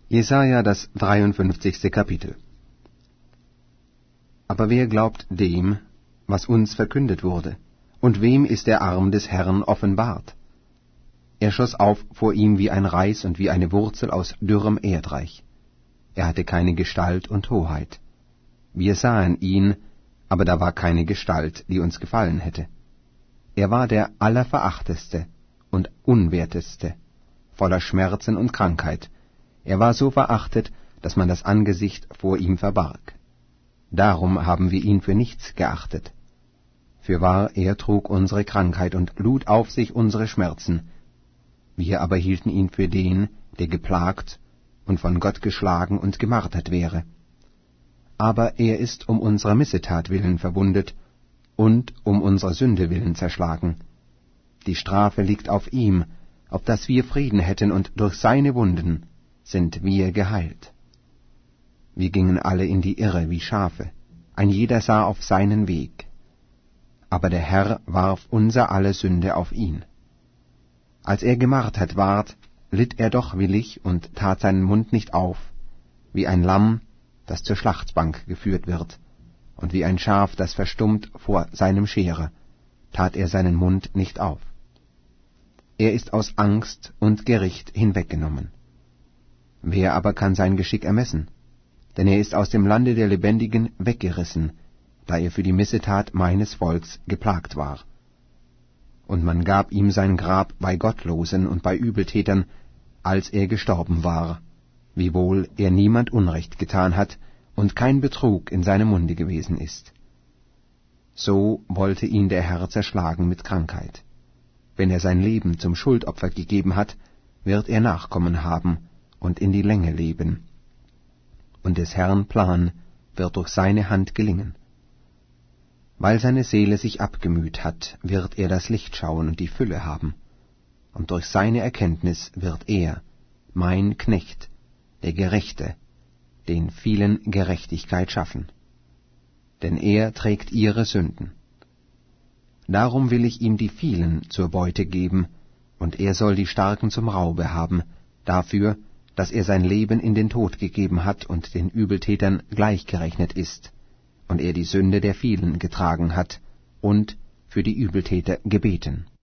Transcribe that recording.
Jesaja, das 53. Kapitel. Aber wer glaubt dem, was uns verkündet wurde? Und wem ist der Arm des Herrn offenbart? Er schoss auf vor ihm wie ein Reis und wie eine Wurzel aus dürrem Erdreich. Er hatte keine Gestalt und Hoheit. Wir sahen ihn, aber da war keine Gestalt, die uns gefallen hätte. Er war der Allerverachteste und Unwerteste, voller Schmerzen und Krankheit. Er war so verachtet, dass man das Angesicht vor ihm verbarg. Darum haben wir ihn für nichts geachtet. Fürwahr, er trug unsere Krankheit und lud auf sich unsere Schmerzen. Wir aber hielten ihn für den, der geplagt und von Gott geschlagen und gemartert wäre. Aber er ist um unserer Missetat willen verwundet und um unserer Sünde willen zerschlagen. Die Strafe liegt auf ihm, auf dass wir Frieden hätten, und durch seine Wunden sind wir geheilt. Wir gingen alle in die Irre wie Schafe, ein jeder sah auf seinen Weg. Aber der Herr warf unser aller Sünde auf ihn. Als er gemartert ward, litt er doch willig und tat seinen Mund nicht auf, wie ein Lamm, das zur Schlachtbank geführt wird, und wie ein Schaf, das verstummt vor seinem Scherer, tat er seinen Mund nicht auf. Er ist aus Angst und Gericht hinweggenommen. Wer aber kann sein Geschick ermessen? Denn er ist aus dem Lande der Lebendigen weggerissen, da er für die Missetat meines Volks geplagt war. Und man gab ihm sein Grab bei Gottlosen und bei Übeltätern, als er gestorben war, wiewohl er niemand Unrecht getan hat und kein Betrug in seinem Munde gewesen ist. So wollte ihn der Herr zerschlagen mit Krankheit. Wenn er sein Leben zum Schuldopfer gegeben hat, wird er Nachkommen haben und in die Länge leben. Und des Herrn Plan wird durch seine Hand gelingen. Weil seine Seele sich abgemüht hat, wird er das Licht schauen und die Fülle haben. Und durch seine Erkenntnis wird er, mein Knecht, der Gerechte, den vielen Gerechtigkeit schaffen. Denn er trägt ihre Sünden. Darum will ich ihm die vielen zur Beute geben, und er soll die Starken zum Raube haben, dafür, dass er sein Leben in den Tod gegeben hat und den Übeltätern gleichgerechnet ist, und er die Sünde der vielen getragen hat und für die Übeltäter gebeten.